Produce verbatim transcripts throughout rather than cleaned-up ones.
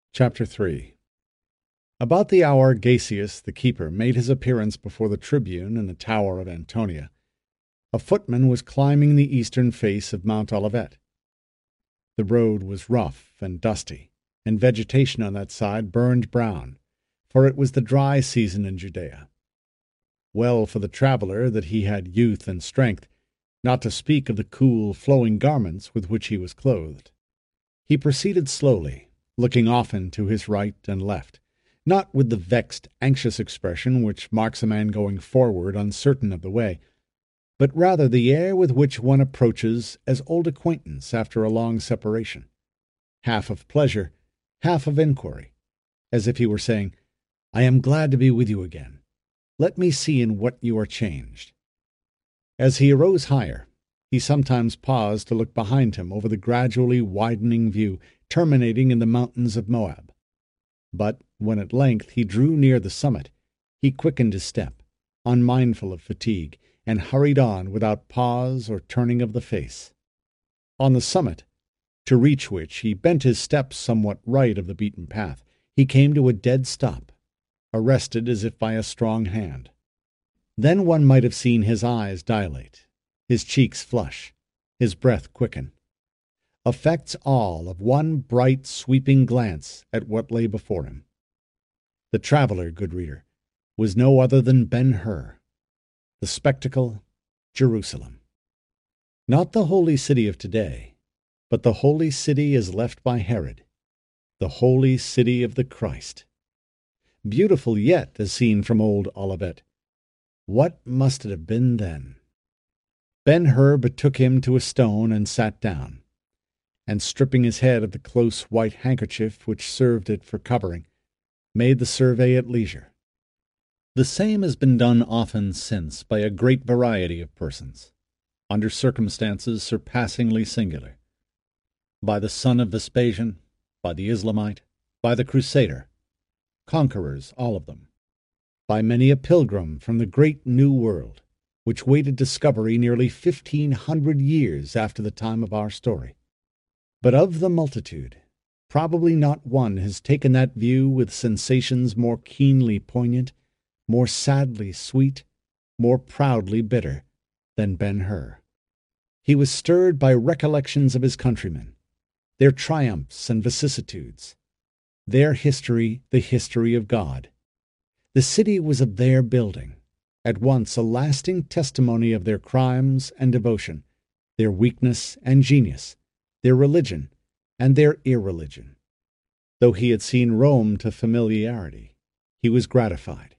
Chapter three. About the hour Gasius the keeper made his appearance before the tribune in the tower of Antonia, a footman was climbing the eastern face of Mount Olivet. The road was rough and dusty, and vegetation on that side burned brown, for it was the dry season in Judea. Well for the traveller that he had youth and strength, not to speak of the cool, flowing garments with which he was clothed. He proceeded slowly, looking often to his right and left, not with the vexed, anxious expression which marks a man going forward uncertain of the way, but rather the air with which one approaches as old acquaintance after a long separation, half of pleasure, half of inquiry, as if he were saying, "I am glad to be with you again. Let me see in what you are changed." As he arose higher, he sometimes paused to look behind him over the gradually widening view terminating in the mountains of Moab. But when at length he drew near the summit, he quickened his step, unmindful of fatigue, and hurried on without pause or turning of the face. On the summit, to reach which he bent his steps somewhat right of the beaten path, he came to a dead stop, arrested as if by a strong hand. Then one might have seen his eyes dilate, his cheeks flush, his breath quicken. Effects all of one bright, sweeping glance at what lay before him. The traveller, good reader, was no other than Ben-Hur. The spectacle, Jerusalem. Not the holy city of today, but the holy city as left by Herod, the holy city of the Christ. Beautiful yet as seen from old Olivet. What must it have been then? Ben-Hur betook him to a stone and sat down, and stripping his head of the close white handkerchief which served it for covering, made the survey at leisure. The same has been done often since by a great variety of persons, under circumstances surpassingly singular. By the son of Vespasian, by the Islamite, by the Crusader, conquerors all of them, by many a pilgrim from the great New World, which waited discovery nearly fifteen hundred years after the time of our story. But of the multitude, probably not one has taken that view with sensations more keenly poignant, more sadly sweet, more proudly bitter, than Ben-Hur. He was stirred by recollections of his countrymen, their triumphs and vicissitudes, their history the history of God. The city was of their building, at once a lasting testimony of their crimes and devotion, their weakness and genius, their religion and their irreligion. Though he had seen Rome to familiarity, he was gratified.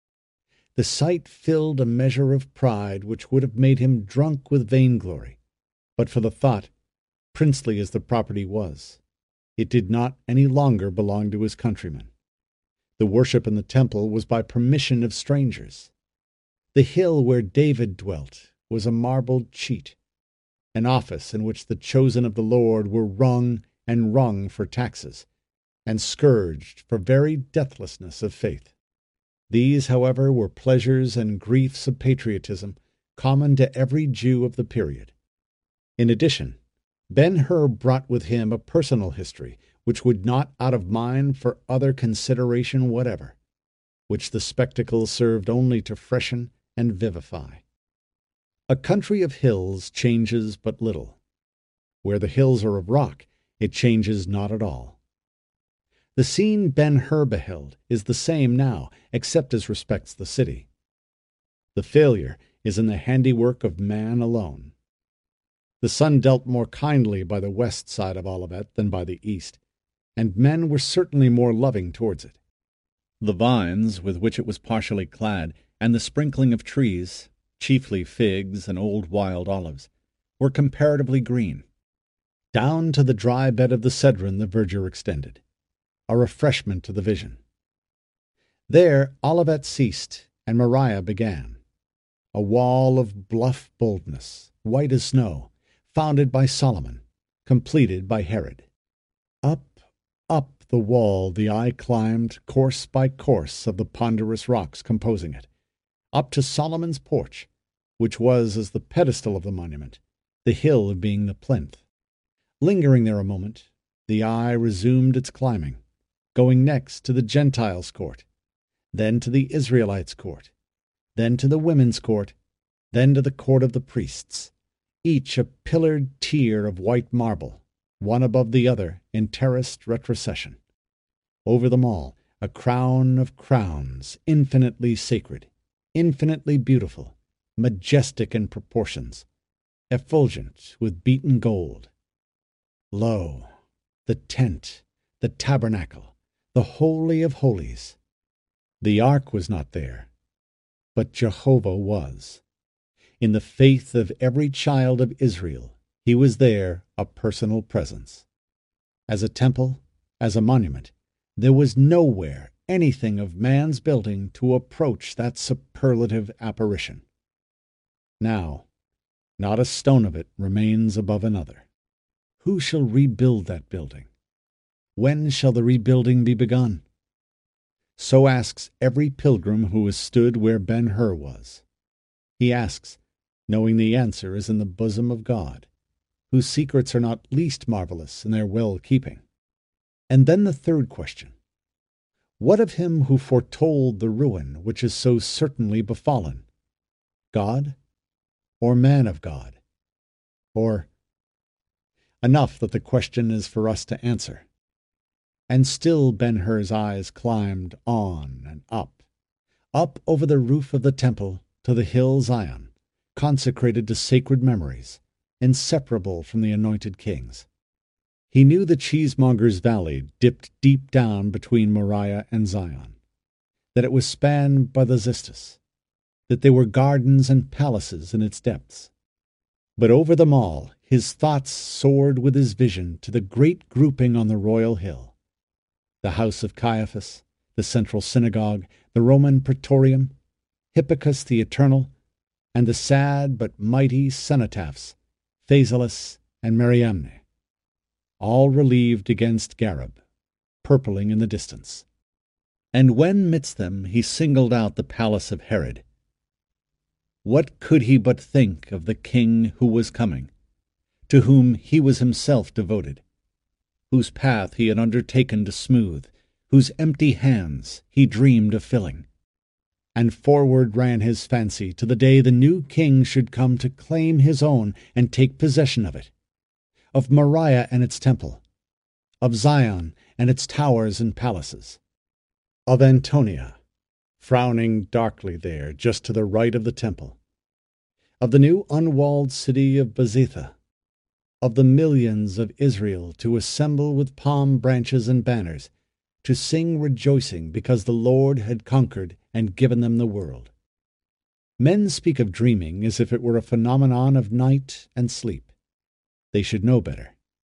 The sight filled a measure of pride which would have made him drunk with vainglory, but for the thought, princely as the property was, it did not any longer belong to his countrymen. The worship in the temple was by permission of strangers. The hill where David dwelt was a marbled cheat, an office in which the chosen of the Lord were wrung and wrung for taxes, and scourged for very deathlessness of faith. These, however, were pleasures and griefs of patriotism common to every Jew of the period. In addition, Ben-Hur brought with him a personal history which would not out of mind for other consideration whatever, which the spectacle served only to freshen and vivify. A country of hills changes but little. Where the hills are of rock, it changes not at all. The scene Ben-Hur beheld is the same now, except as respects the city. The failure is in the handiwork of man alone. The sun dealt more kindly by the west side of Olivet than by the east, and men were certainly more loving towards it. The vines with which it was partially clad, and the sprinkling of trees, chiefly figs and old wild olives, were comparatively green. Down to the dry bed of the Cedron the verdure extended, a refreshment to the vision. There Olivet ceased, and Moriah began, a wall of bluff boldness, white as snow, founded by Solomon, completed by Herod. Up, up the wall the eye climbed, course by course of the ponderous rocks composing it, up to Solomon's porch, which was as the pedestal of the monument, the hill being the plinth. Lingering there a moment, the eye resumed its climbing, going next to the Gentiles' court, then to the Israelites' court, then to the women's court, then to the court of the priests, each a pillared tier of white marble, one above the other in terraced retrocession. Over them all, a crown of crowns, infinitely sacred, infinitely beautiful, majestic in proportions, effulgent with beaten gold. Lo, the tent, the tabernacle, the Holy of Holies. The ark was not there, but Jehovah was. In the faith of every child of Israel, he was there, a personal presence. As a temple, as a monument, there was nowhere anything of man's building to approach that superlative apparition. Now, not a stone of it remains above another. Who shall rebuild that building? When shall the rebuilding be begun? So asks every pilgrim who has stood where Ben-Hur was. He asks, knowing the answer is in the bosom of God, whose secrets are not least marvelous in their well-keeping. And then the third question. What of him who foretold the ruin which is so certainly befallen? God, or man of God? Or enough that the question is for us to answer. And still Ben-Hur's eyes climbed on and up, up over the roof of the temple to the hill Zion, consecrated to sacred memories, inseparable from the anointed kings. He knew the Cheesemonger's Valley dipped deep down between Moriah and Zion, that it was spanned by the Xystus, that there were gardens and palaces in its depths. But over them all his thoughts soared with his vision to the great grouping on the royal hill, the house of Caiaphas, the central synagogue, the Roman Praetorium, Hippicus the Eternal, and the sad but mighty cenotaphs, Phasaelus and Mariamne, all relieved against Gareb, purpling in the distance. And when midst them he singled out the palace of Herod, what could he but think of the king who was coming, to whom he was himself devoted, whose path he had undertaken to smooth, whose empty hands he dreamed of filling? And forward ran his fancy to the day the new king should come to claim his own and take possession of it, of Moriah and its temple, of Zion and its towers and palaces, of Antonia, frowning darkly there just to the right of the temple, of the new unwalled city of Bezetha, of the millions of Israel to assemble with palm branches and banners, to sing rejoicing because the Lord had conquered and given them the world. Men speak of dreaming as if it were a phenomenon of night and sleep. They should know better.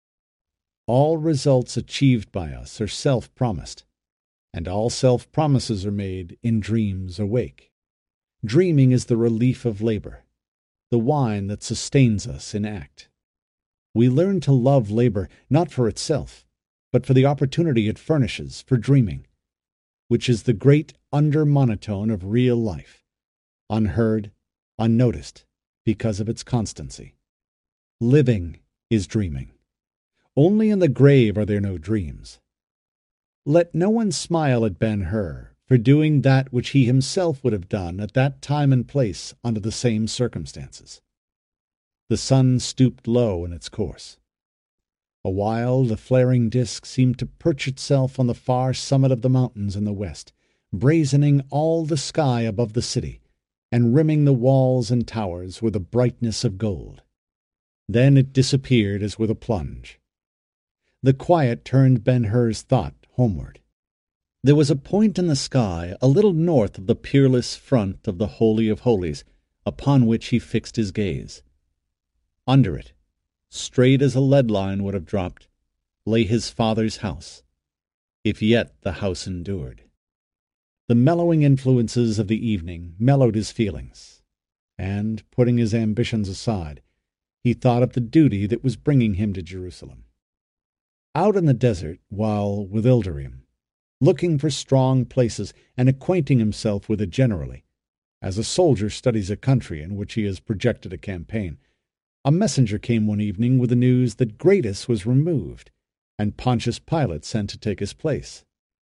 All results achieved by us are self-promised, and all self-promises are made in dreams awake. Dreaming is the relief of labor, the wine that sustains us in act. We learn to love labor not for itself, but for the opportunity it furnishes for dreaming, which is the great under-monotone of real life, unheard, unnoticed, because of its constancy. Living is dreaming. Only in the grave are there no dreams. Let no one smile at Ben-Hur for doing that which he himself would have done at that time and place under the same circumstances. The sun stooped low in its course. A while the flaring disk seemed to perch itself on the far summit of the mountains in the west, brazening all the sky above the city, and rimming the walls and towers with a brightness of gold. Then it disappeared as with a plunge. The quiet turned Ben-Hur's thought homeward. There was a point in the sky a little north of the peerless front of the Holy of Holies, upon which he fixed his gaze. Under it, straight as a lead line would have dropped, lay his father's house, if yet the house endured. The mellowing influences of the evening mellowed his feelings, and, putting his ambitions aside, he thought of the duty that was bringing him to Jerusalem. Out in the desert, while with Ilderim, looking for strong places and acquainting himself with it generally, as a soldier studies a country in which he has projected a campaign, a messenger came one evening with the news that Gratus was removed, and Pontius Pilate sent to take his place.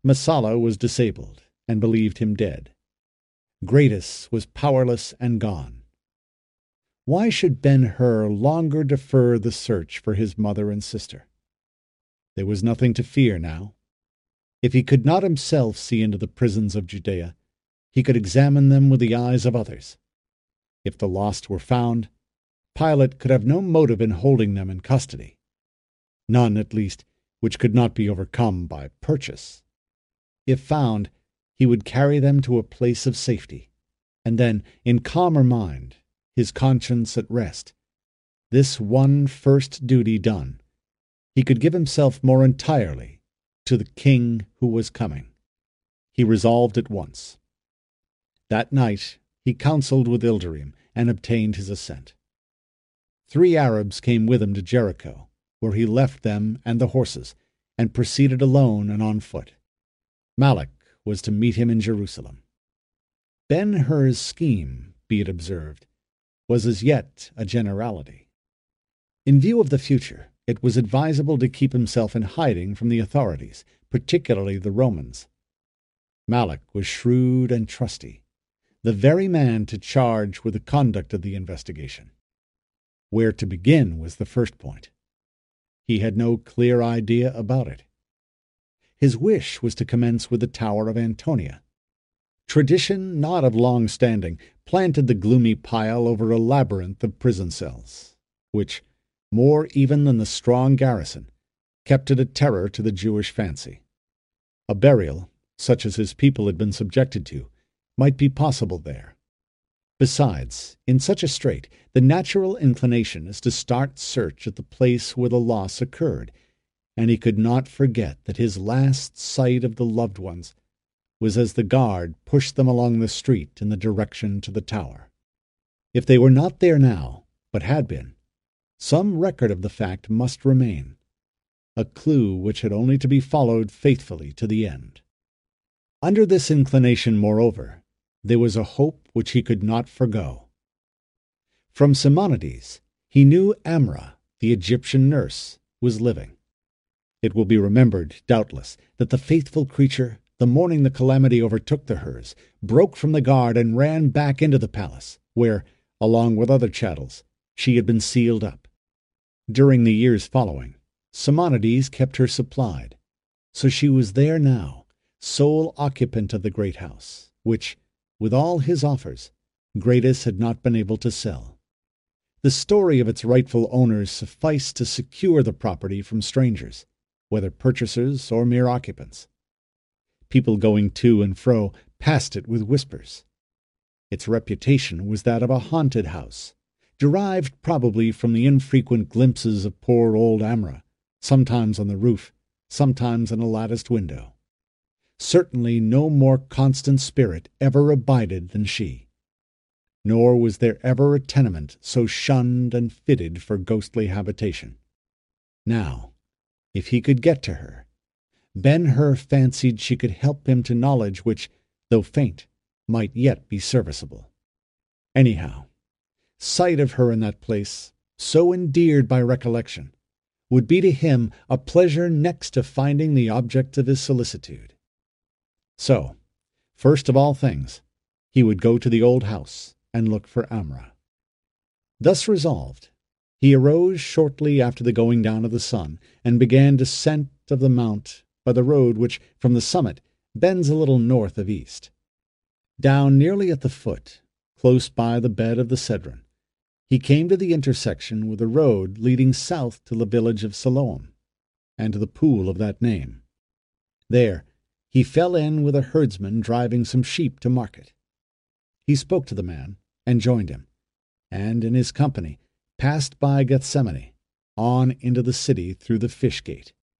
Messala was disabled, and believed him dead. Greatus was powerless and gone. Why should Ben-Hur longer defer the search for his mother and sister? There was nothing to fear now. If he could not himself see into the prisons of Judea, he could examine them with the eyes of others. If the lost were found, Pilate could have no motive in holding them in custody. None, at least, which could not be overcome by purchase. If found, he would carry them to a place of safety, and then, in calmer mind, his conscience at rest, this one first duty done, he could give himself more entirely to the king who was coming. He resolved at once. That night he counseled with Ilderim, and obtained his assent. Three Arabs came with him to Jericho, where he left them and the horses, and proceeded alone and on foot. Malluch was to meet him in Jerusalem. Ben-Hur's scheme, be it observed, was as yet a generality. In view of the future, it was advisable to keep himself in hiding from the authorities, particularly the Romans. Malluch was shrewd and trusty, the very man to charge with the conduct of the investigation. Where to begin was the first point. He had no clear idea about it. His wish was to commence with the Tower of Antonia. Tradition, not of long standing, planted the gloomy pile over a labyrinth of prison cells, which, more even than the strong garrison, kept it a terror to the Jewish fancy. A burial, such as his people had been subjected to, might be possible there. Besides, in such a strait, the natural inclination is to start search at the place where the loss occurred, and he could not forget that his last sight of the loved ones was as the guard pushed them along the street in the direction to the tower. If they were not there now, but had been, some record of the fact must remain, a clue which had only to be followed faithfully to the end. Under this inclination, moreover, there was a hope which he could not forego. From Simonides he knew Amra, the Egyptian nurse, was living. It will be remembered, doubtless, that the faithful creature, the morning the calamity overtook the Hurs, broke from the guard and ran back into the palace, where, along with other chattels, she had been sealed up. During the years following, Simonides kept her supplied, so she was there now, sole occupant of the great house, which, with all his offers, Greatus had not been able to sell. The story of its rightful owners sufficed to secure the property from strangers, whether purchasers or mere occupants. People going to and fro passed it with whispers. Its reputation was that of a haunted house, derived probably from the infrequent glimpses of poor old Amra, sometimes on the roof, sometimes in a latticed window. Certainly no more constant spirit ever abided than she. Nor was there ever a tenement so shunned and fitted for ghostly habitation. Now, if he could get to her, Ben-Hur fancied she could help him to knowledge which, though faint, might yet be serviceable. Anyhow, sight of her in that place, so endeared by recollection, would be to him a pleasure next to finding the object of his solicitude. So, first of all things, he would go to the old house and look for Amra. Thus resolved, he arose shortly after the going down of the sun, and began descent of the mount by the road which, from the summit, bends a little north of east. Down nearly at the foot, close by the bed of the Cedron, he came to the intersection with a road leading south to the village of Siloam, and to the pool of that name. There he fell in with a herdsman driving some sheep to market. He spoke to the man, and joined him, and in his company passed by Gethsemane, on into the city through the fish gate.